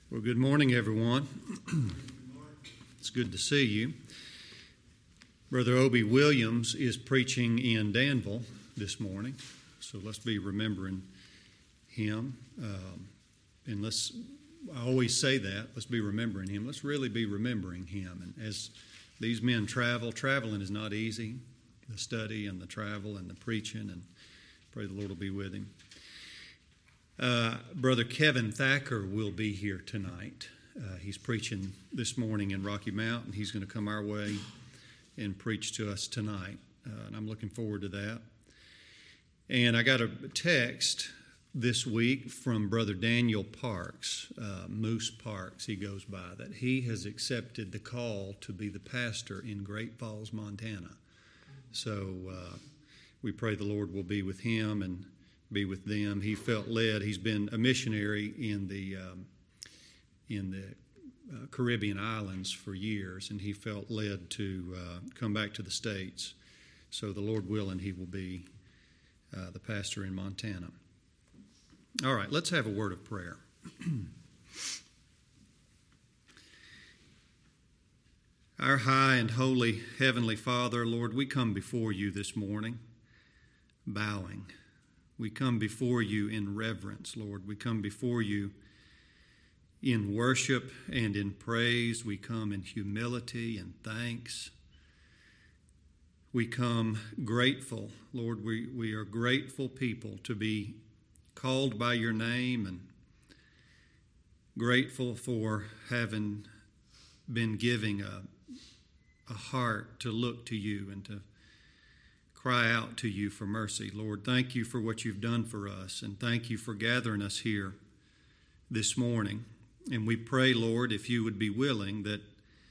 Well, good morning, everyone. It's good to see you. Brother Obie Williams is preaching in Danville this morning, so let's be remembering him. I always say that, let's be remembering him. Let's really be remembering him. And as these men traveling is not easy, the study and the travel and the preaching, and pray the Lord will be with him. Brother Kevin Thacker will be here tonight. He's preaching this morning in Rocky Mount, and he's going to come our way and preach to us tonight. And I'm looking forward to that. And I got a text this week from Brother Daniel Parks, Moose Parks, he goes by, that he has accepted the call to be the pastor in Great Falls, Montana. So we pray the Lord will be with him and be with them. He felt led. He's been a missionary in the Caribbean islands for years, and he felt led to come back to the States. So the Lord willing, he will be the pastor in Montana. All right, let's have a word of prayer. Our high and holy Heavenly Father, Lord, we come before you this morning, bowing. We come before you in reverence, Lord. We come before you in worship and in praise. We come in humility and thanks. We come grateful, Lord. We are grateful people to be called by your name, and grateful for having been giving a heart to look to you and to cry out to you for mercy. Lord, thank you for what you've done for us, and thank you for gathering us here this morning. And we pray, Lord, if you would be willing, that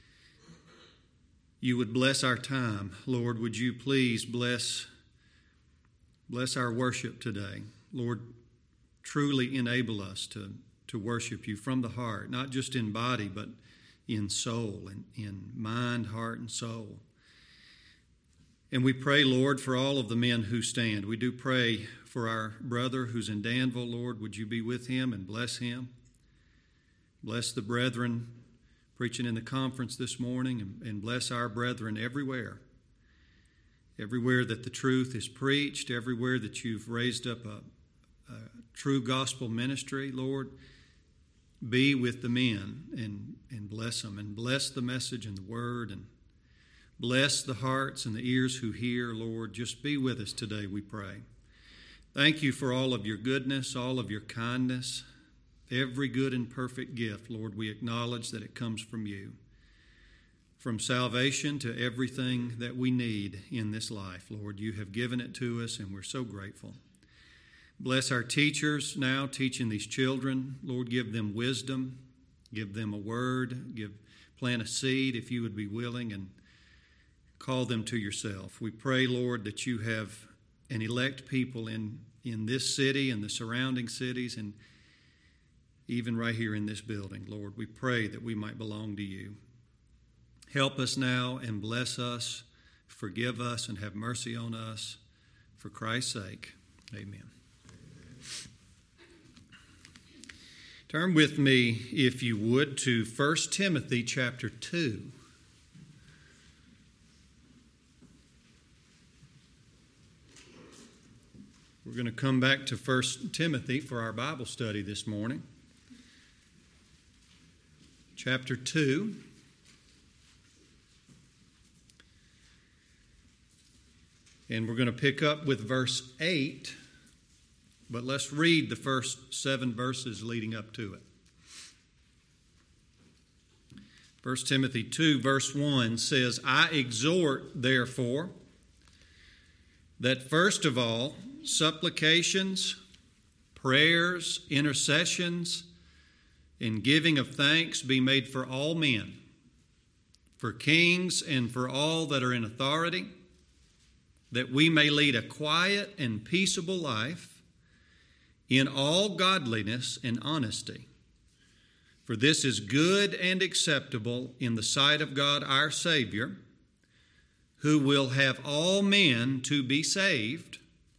you would bless our time. Lord, would you please bless our worship today. Lord, truly enable us to worship you from the heart, not just in body, but in soul, and in mind, heart, and soul. And we pray, Lord, for all of the men who stand. We do pray for our brother who's in Danville, Lord. Would you be with him and bless him? Bless the brethren preaching in the conference this morning, and bless our brethren everywhere. Everywhere that the truth is preached, everywhere that you've raised up a true gospel ministry, Lord, be with the men and bless them, and bless the message and the word, and bless the hearts and the ears who hear, Lord. Just be with us today, we pray. Thank you for all of your goodness, all of your kindness, every good and perfect gift, Lord. We acknowledge that it comes from you. From salvation to everything that we need in this life, Lord, you have given it to us, and we're so grateful. Bless our teachers now teaching these children. Lord, give them wisdom, give them a word, plant a seed if you would be willing, and call them to yourself. We pray, Lord, that you have and elect people in this city and the surrounding cities, and even right here in this building, Lord. We pray that we might belong to you. Help us now and bless us, forgive us, and have mercy on us. For Christ's sake, amen. Turn with me, if you would, to 1 Timothy chapter 2. We're going to come back to 1 Timothy for our Bible study this morning. Chapter 2. And we're going to pick up with verse 8, but let's read the first 7 verses leading up to it. 1 Timothy 2, verse 1 says, I exhort, therefore, that first of all, supplications, prayers, intercessions, and giving of thanks be made for all men, for kings and for all that are in authority, that we may lead a quiet and peaceable life in all godliness and honesty. For this is good and acceptable in the sight of God our Savior, who will have all men to be saved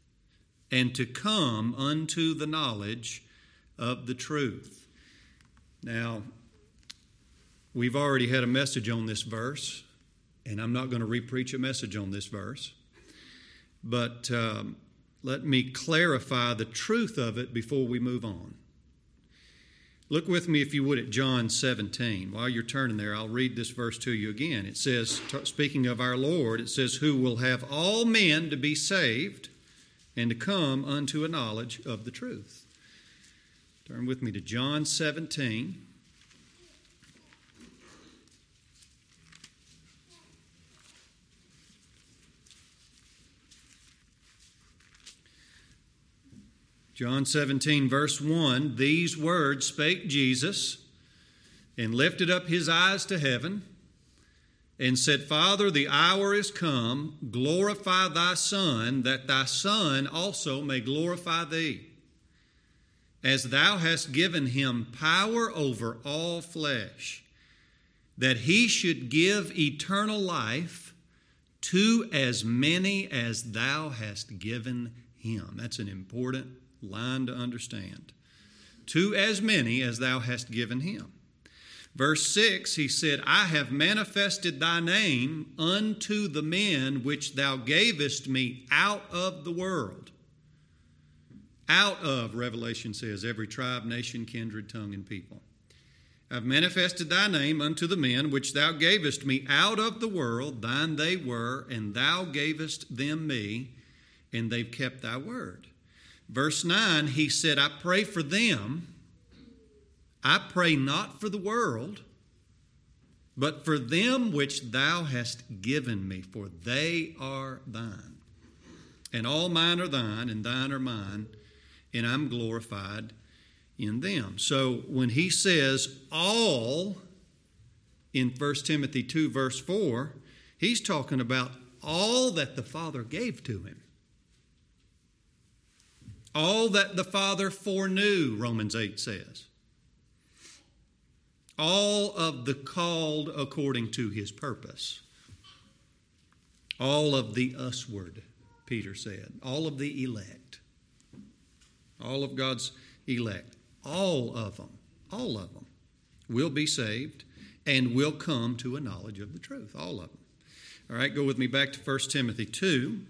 and to come unto the knowledge of the truth. Now, we've already had a message on this verse, and I'm not going to repreach a message on this verse. But let me clarify the truth of it before we move on. Look with me, if you would, at John 17. While you're turning there, I'll read this verse to you again. It says, speaking of our Lord, it says, who will have all men to be saved and to come unto a knowledge of the truth. Turn with me to John 17. John 17, verse 1, these words spake Jesus, and lifted up his eyes to heaven, and said, Father, the hour is come, glorify thy Son, that thy Son also may glorify thee, as thou hast given him power over all flesh, that he should give eternal life to as many as thou hast given him. That's an important line to understand. To as many as thou hast given him. Verse 6, he said, I have manifested thy name unto the men which thou gavest me out of the world. Out of, Revelation says, every tribe, nation, kindred, tongue, and people. I've manifested thy name unto the men which thou gavest me out of the world. Thine they were, and thou gavest them me, and they've kept thy word. Verse 9, he said, I pray for them. I pray not for the world, but for them which thou hast given me, for they are thine. And all mine are thine, and thine are mine, and I'm glorified in them. So when he says all in 1 Timothy 2, verse 4, he's talking about all that the Father gave to him. All that the Father foreknew, Romans 8 says. All of the called according to his purpose. All of the usward, Peter said. All of the elect. All of God's elect. All of them will be saved and will come to a knowledge of the truth. All of them. All right, go with me back to 1 Timothy 2.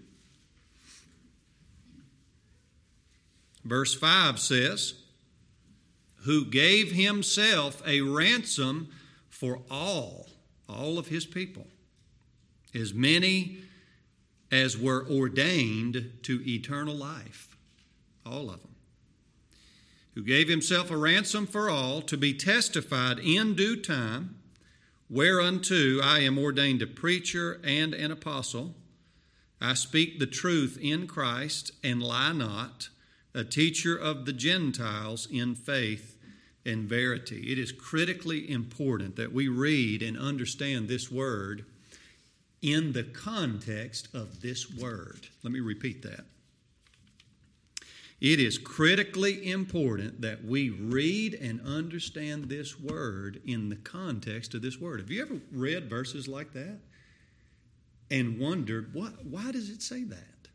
Verse 5 says, who gave himself a ransom for all of his people, as many as were ordained to eternal life. All of them. Who gave himself a ransom for all, to be testified in due time, whereunto I am ordained a preacher and an apostle. I speak the truth in Christ and lie not, a teacher of the Gentiles in faith and verity. It is critically important that we read and understand this word in the context of this word. Let me repeat that. It is critically important that we read and understand this word in the context of this word. Have you ever read verses like that and wondered, why does it say that?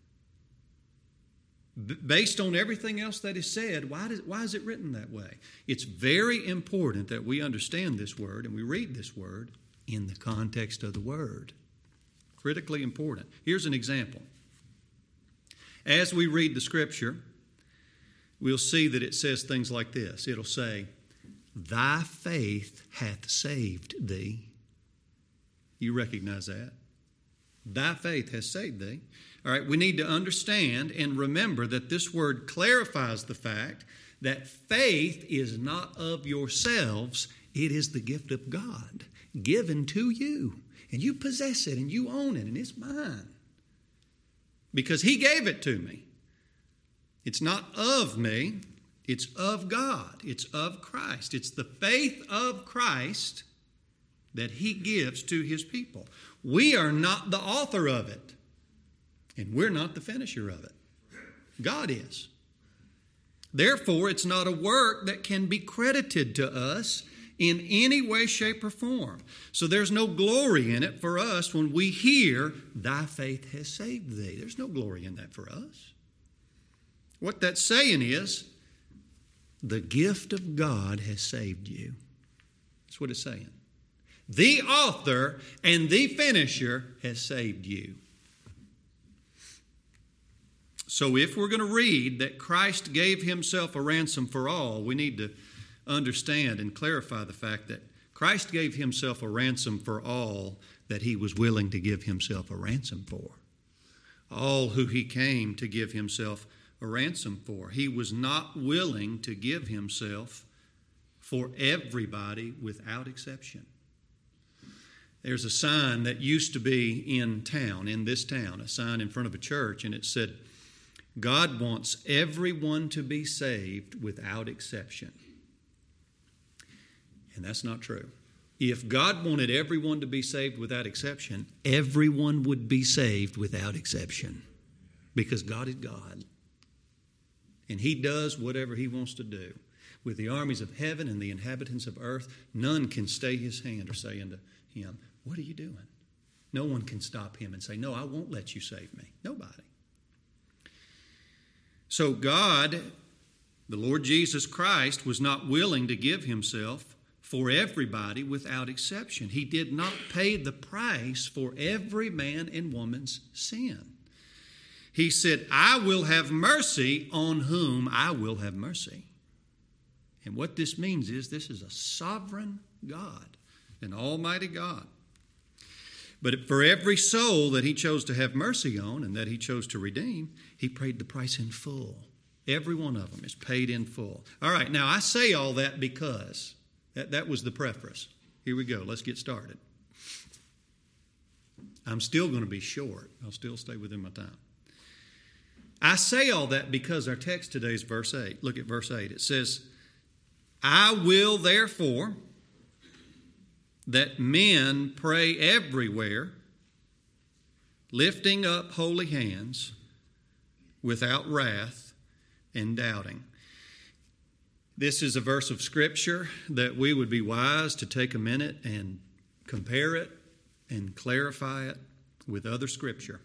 Based on everything else that is said, why is it written that way? It's very important that we understand this word and we read this word in the context of the word. Critically important. Here's an example. As we read the scripture, we'll see that it says things like this. It'll say, thy faith hath saved thee. You recognize that? Thy faith has saved thee. All right, we need to understand and remember that this word clarifies the fact that faith is not of yourselves. It is the gift of God given to you. And you possess it and you own it and it's mine. Because he gave it to me. It's not of me. It's of God. It's of Christ. It's the faith of Christ that he gives to his people. We are not the author of it. And we're not the finisher of it. God is. Therefore, it's not a work that can be credited to us in any way, shape, or form. So there's no glory in it for us when we hear, thy faith has saved thee. There's no glory in that for us. What that's saying is, the gift of God has saved you. That's what it's saying. The author and the finisher has saved you. So if we're going to read that Christ gave himself a ransom for all, we need to understand and clarify the fact that Christ gave himself a ransom for all that he was willing to give himself a ransom for. All who he came to give himself a ransom for. He was not willing to give himself for everybody without exception. There's a sign that used to be in this town, a sign in front of a church, and it said, God wants everyone to be saved without exception. And that's not true. If God wanted everyone to be saved without exception, everyone would be saved without exception. Because God is God. And he does whatever he wants to do. With the armies of heaven and the inhabitants of earth, none can stay his hand or say unto him, what are you doing? No one can stop him and say, no, I won't let you save me. Nobody. So God, the Lord Jesus Christ, was not willing to give himself for everybody without exception. He did not pay the price for every man and woman's sin. He said, I will have mercy on whom I will have mercy. And what this means is this is a sovereign God, an almighty God. But for every soul that he chose to have mercy on and that he chose to redeem, he paid the price in full. Every one of them is paid in full. All right, now I say all that because that was the preface. Here we go. Let's get started. I'm still going to be short. I'll still stay within my time. I say all that because our text today is verse 8. Look at verse 8. It says, I will therefore that men pray everywhere, lifting up holy hands without wrath and doubting. This is a verse of Scripture that we would be wise to take a minute and compare it and clarify it with other Scripture.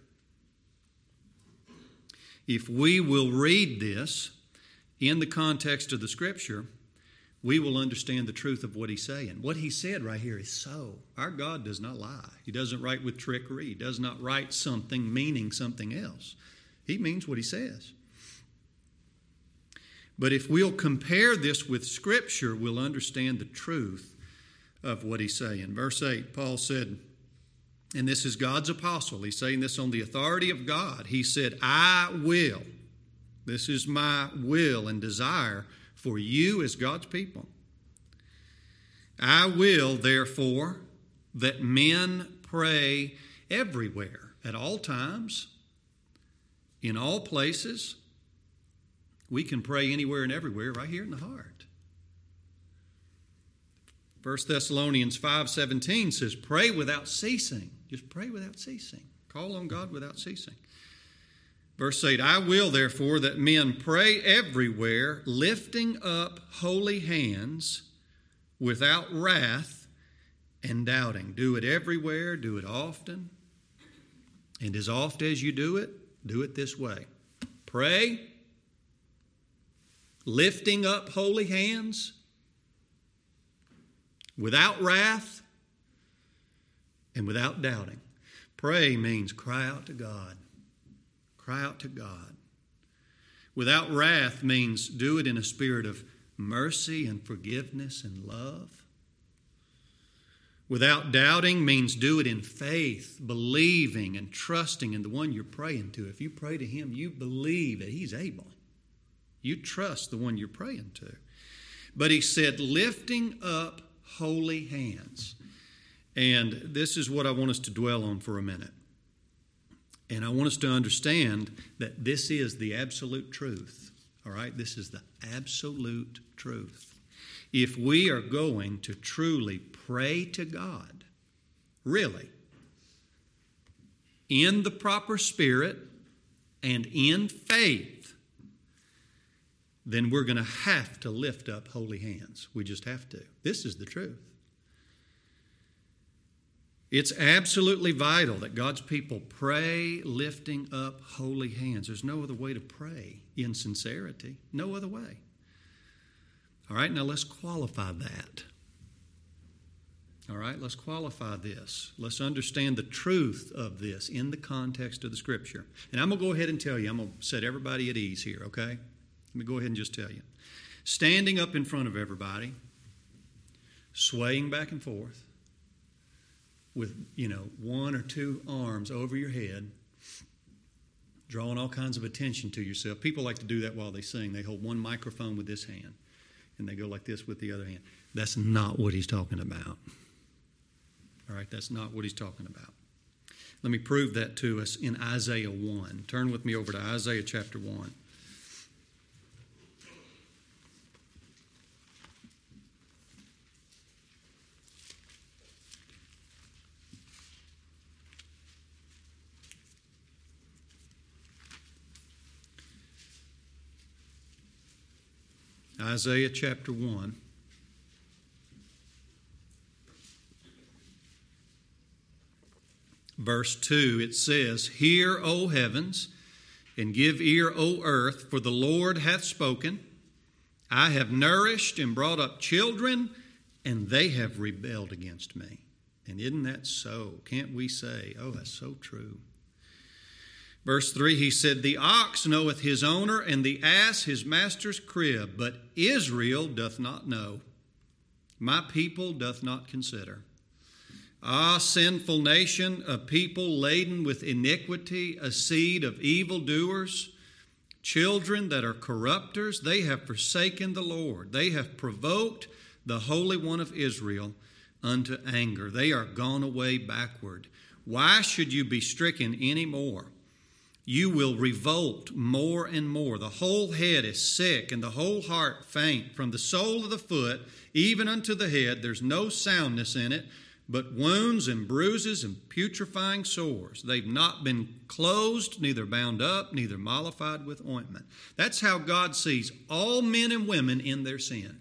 If we will read this in the context of the Scripture, we will understand the truth of what he's saying. What he said right here is so. Our God does not lie. He doesn't write with trickery. He does not write something meaning something else. He means what he says. But if we'll compare this with Scripture, we'll understand the truth of what he's saying. Verse 8, Paul said, and this is God's apostle. He's saying this on the authority of God. He said, I will. This is my will and desire for you as God's people. I will, therefore, that men pray everywhere, at all times, in all places. We can pray anywhere and everywhere right here in the heart. 1 Thessalonians 5:17 says, pray without ceasing. Just pray without ceasing. Call on God without ceasing. Verse 8, I will therefore that men pray everywhere, lifting up holy hands without wrath and doubting. Do it everywhere, do it often. And as oft as you do it this way. Pray, lifting up holy hands without wrath and without doubting. Pray means cry out to God. Cry out to God. Without wrath means do it in a spirit of mercy and forgiveness and love. Without doubting means do it in faith, believing and trusting in the one you're praying to. If you pray to him, you believe that he's able. You trust the one you're praying to. But he said, lifting up holy hands. And this is what I want us to dwell on for a minute. And I want us to understand that this is the absolute truth. All right? This is the absolute truth. If we are going to truly pray to God, really, in the proper spirit and in faith, then we're going to have to lift up holy hands. We just have to. This is the truth. It's absolutely vital that God's people pray lifting up holy hands. There's no other way to pray in sincerity. No other way. All right, now let's qualify that. All right, let's qualify this. Let's understand the truth of this in the context of the Scripture. And I'm going to go ahead and tell you, I'm going to set everybody at ease here, okay? Let me go ahead and just tell you. Standing up in front of everybody, swaying back and forth, with, one or two arms over your head, drawing all kinds of attention to yourself. People like to do that while they sing. They hold one microphone with this hand, and they go like this with the other hand. That's not what he's talking about. All right, that's not what he's talking about. Let me prove that to us in Isaiah 1. Turn with me over to Isaiah chapter 1. Isaiah chapter 1. Verse 2, it says, "Hear, O heavens, and give ear, O earth, for the Lord hath spoken. I have nourished and brought up children, and they have rebelled against me." And isn't that so? Can't we say, oh, that's so true? Verse 3, he said, "The ox knoweth his owner, and the ass his master's crib, but Israel doth not know. My people doth not consider. Ah, sinful nation, a people laden with iniquity, a seed of evildoers, children that are corrupters, they have forsaken the Lord. They have provoked the Holy One of Israel unto anger. They are gone away backward. Why should you be stricken any more? You will revolt more and more. The whole head is sick, and the whole heart faint. From the sole of the foot even unto the head, there's no soundness in it, but wounds and bruises and putrefying sores. They've not been closed, neither bound up, neither mollified with ointment." That's how God sees all men and women in their sin.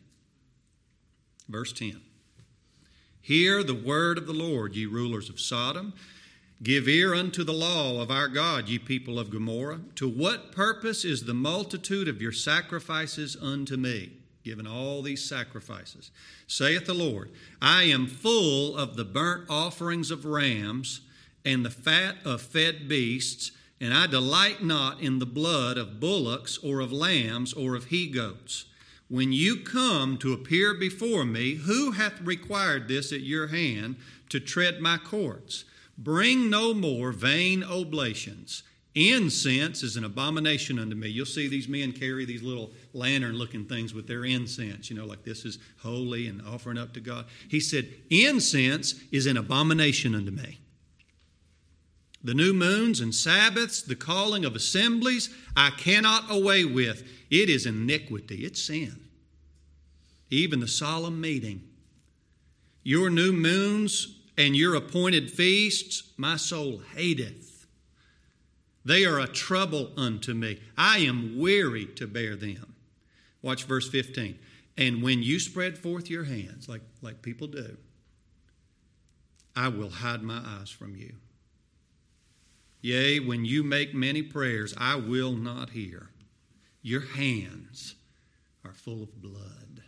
Verse 10. "Hear the word of the Lord, ye rulers of Sodom. Give ear unto the law of our God, ye people of Gomorrah. To what purpose is the multitude of your sacrifices unto me?" Given all these sacrifices. "Saith the Lord, I am full of the burnt offerings of rams and the fat of fed beasts, and I delight not in the blood of bullocks or of lambs or of he-goats. When you come to appear before me, who hath required this at your hand to tread my courts? Bring no more vain oblations. Incense is an abomination unto me." You'll see these men carry these little lantern-looking things with their incense, like this is holy and offering up to God. He said, "Incense is an abomination unto me. The new moons and Sabbaths, the calling of assemblies, I cannot away with. It is iniquity, it's sin. Even the solemn meeting. Your new moons and your appointed feasts, my soul hateth. They are a trouble unto me. I am weary to bear them." Watch verse 15. "And when you spread forth your hands," like people do, "I will hide my eyes from you. Yea, when you make many prayers, I will not hear. Your hands are full of blood."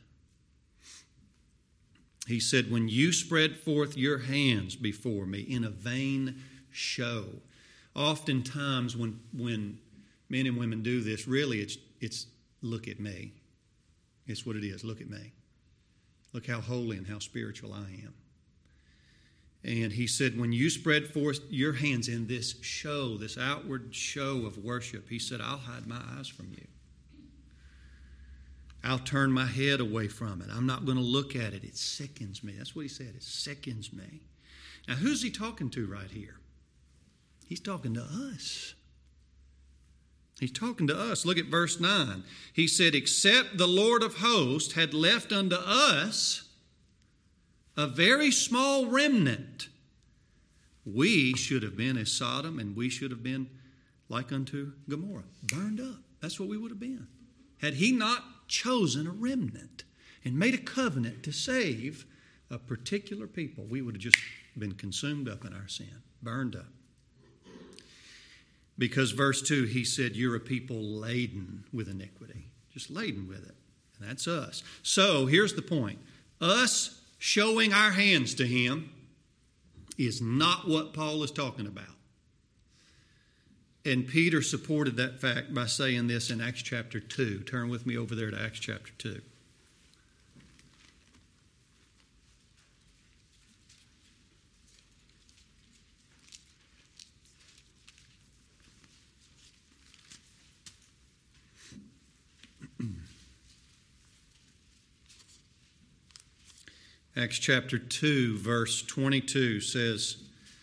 He said, "When you spread forth your hands before me in a vain show." Oftentimes when men and women do this, really it's look at me. It's what it is. Look at me. Look how holy and how spiritual I am. And he said, when you spread forth your hands in this show, this outward show of worship, he said, I'll hide my eyes from you. I'll turn my head away from it. I'm not going to look at it. It sickens me. That's what he said. It sickens me. Now, who's he talking to right here? He's talking to us. He's talking to us. Look at verse 9. He said, except the Lord of hosts had left unto us a very small remnant, we should have been as Sodom, and we should have been like unto Gomorrah, burned up. That's what we would have been. Had he not chosen a remnant and made a covenant to save a particular people, we would have just been consumed up in our sin, burned up. Because verse 2, he said, you're a people laden with iniquity, just laden with it. And that's us. So here's the point. Us showing our hands to him is not what Paul is talking about. And Peter supported that fact by saying this in Acts chapter 2. Turn with me over there to Acts chapter 2. Acts chapter 2, verse 22 says,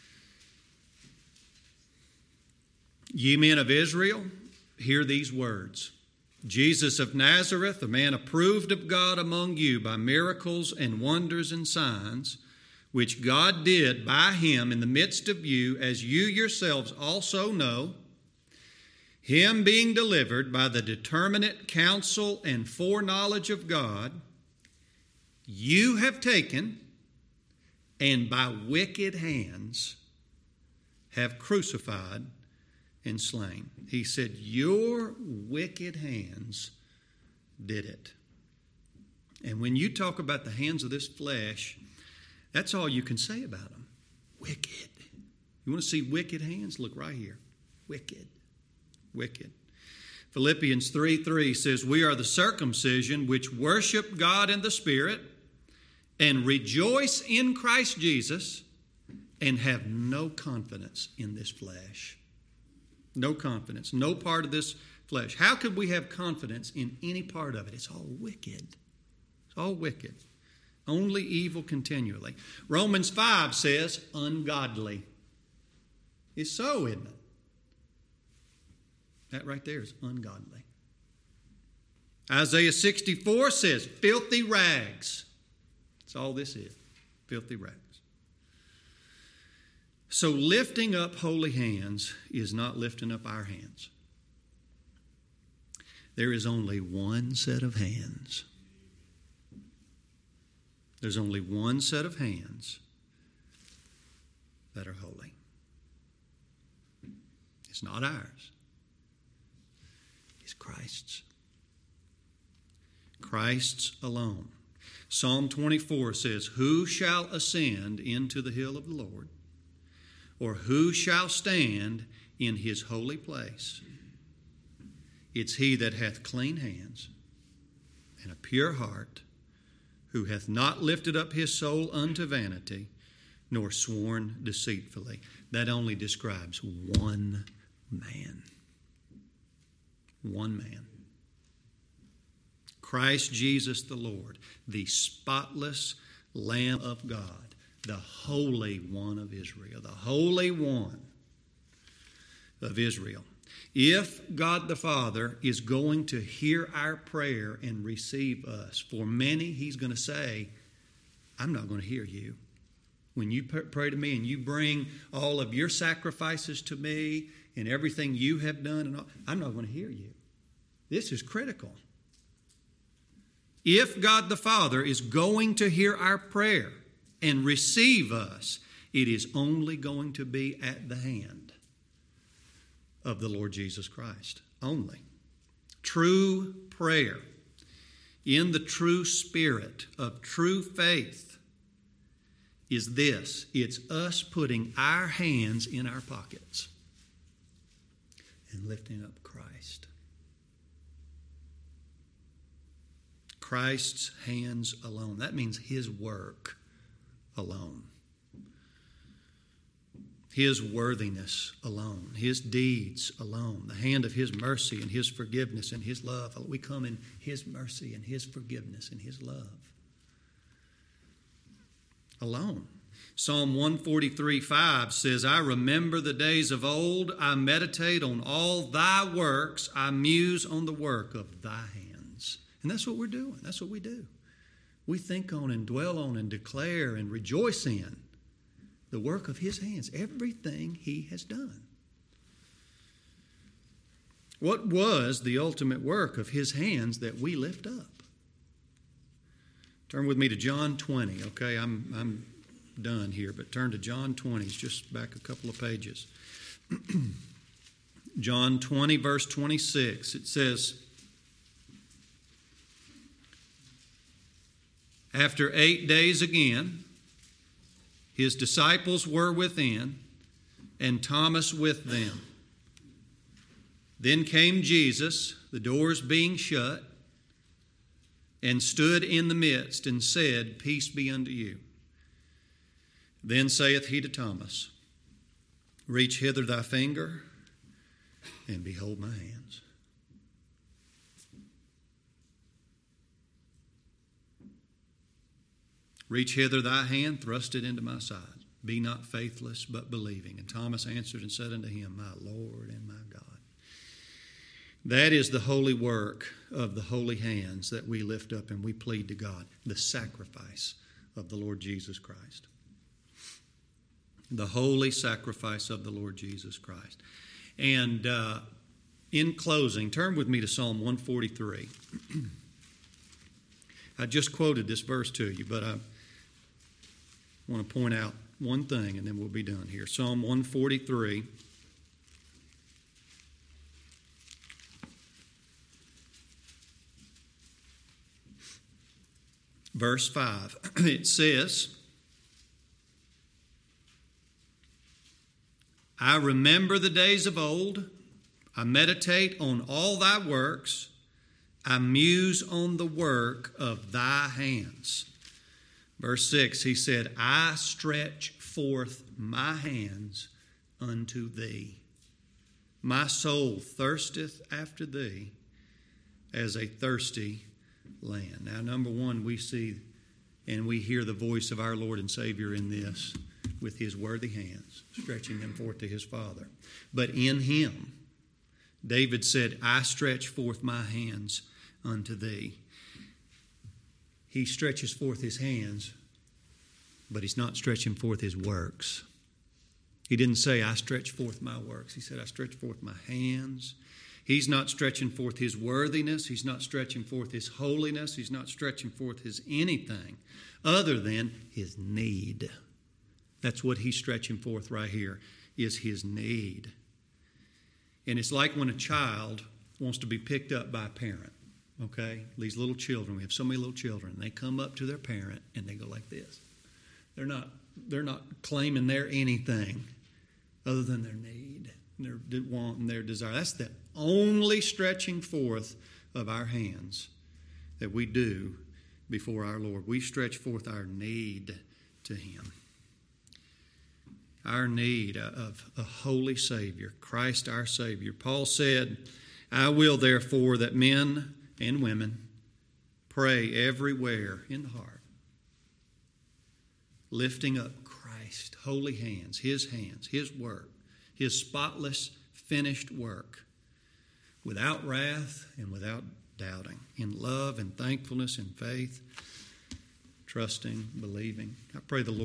Ye men of Israel, hear these words. Jesus of Nazareth, a man approved of God among you by miracles and wonders and signs, which God did by him in the midst of you, as you yourselves also know, him being delivered by the determinate counsel and foreknowledge of God, you have taken and by wicked hands have crucified and slain. He said, your wicked hands did it. And when you talk about the hands of this flesh, that's all you can say about them. Wicked. You want to see wicked hands? Look right here. Wicked. Wicked. Philippians 3:3 says, we are the circumcision which worship God in the Spirit and rejoice in Christ Jesus and have no confidence in this flesh. No confidence. No part of this flesh. How could we have confidence in any part of it? It's all wicked. It's all wicked. Only evil continually. Romans 5 says ungodly. It's so, isn't it? That right there is ungodly. Isaiah 64 says filthy rags. That's all this is. Filthy rags. So lifting up holy hands is not lifting up our hands. There is only one set of hands. There's only one set of hands that are holy. It's not ours. It's Christ's. Christ's alone. Psalm 24 says, who shall ascend into the hill of the Lord? Or who shall stand in his holy place? It's he that hath clean hands and a pure heart, who hath not lifted up his soul unto vanity, nor sworn deceitfully. That only describes one man. One man. Christ Jesus the Lord, the spotless Lamb of God, the Holy One of Israel, the Holy One of Israel. If God the Father is going to hear our prayer and receive us, for many he's going to say, I'm not going to hear you. When you pray to me and you bring all of your sacrifices to me and everything you have done, and all, I'm not going to hear you. This is critical. If God the Father is going to hear our prayer and receive us, it is only going to be at the hand of the Lord Jesus Christ. Only. True prayer in the true spirit of true faith is this. It's us putting our hands in our pockets and lifting up Christ. Christ's hands alone. That means his work alone. His worthiness alone. His deeds alone. The hand of his mercy and his forgiveness and his love. We come in his mercy and his forgiveness and his love. Alone. Psalm 143:5 says, I remember the days of old. I meditate on all thy works. I muse on the work of thy hands. And that's what we're doing. That's what we do. We think on and dwell on and declare and rejoice in the work of his hands, everything he has done. What was the ultimate work of his hands that we lift up? Turn with me to John 20, okay? I'm done here, but turn to John 20. It's just back a couple of pages. John 20, verse 26. It says, After 8 days again, his disciples were within, and Thomas with them. Then came Jesus, the doors being shut, and stood in the midst, and said, Peace be unto you. Then saith he to Thomas, Reach hither thy finger, and behold my hands. Reach hither thy hand, thrust it into my side. Be not faithless, but believing. And Thomas answered and said unto him, My Lord and my God. That is the holy work of the holy hands that we lift up and we plead to God, the sacrifice of the Lord Jesus Christ. The holy sacrifice of the Lord Jesus Christ. And in closing, turn with me to Psalm 143. I just quoted this verse to you, but I want to point out one thing and then we'll be done here. Psalm 143. Verse 5. It says, I remember the days of old. I meditate on all thy works. I muse on the work of thy hands. Verse 6, he said, I stretch forth my hands unto thee. My soul thirsteth after thee as a thirsty land. Now, number one, we see and we hear the voice of our Lord and Savior in this with his worthy hands, stretching them forth to his Father. But in him, David said, I stretch forth my hands unto thee. He stretches forth his hands, but he's not stretching forth his works. He didn't say, I stretch forth my works. He said, I stretch forth my hands. He's not stretching forth his worthiness. He's not stretching forth his holiness. He's not stretching forth his anything other than his need. That's what he's stretching forth right here, is his need. And it's like when a child wants to be picked up by a parent, okay? These little children, we have so many little children, they come up to their parent and they go like this. They're not claiming their anything other than their need, their want and their desire. That's the only stretching forth of our hands that we do before our Lord. We stretch forth our need to him. Our need of a holy Savior, Christ our Savior. Paul said, I will therefore that men and women pray everywhere in the heart, lifting up Christ, holy hands, his work, his spotless, finished work, without wrath and without doubting, in love and thankfulness and faith, trusting, believing. I pray the Lord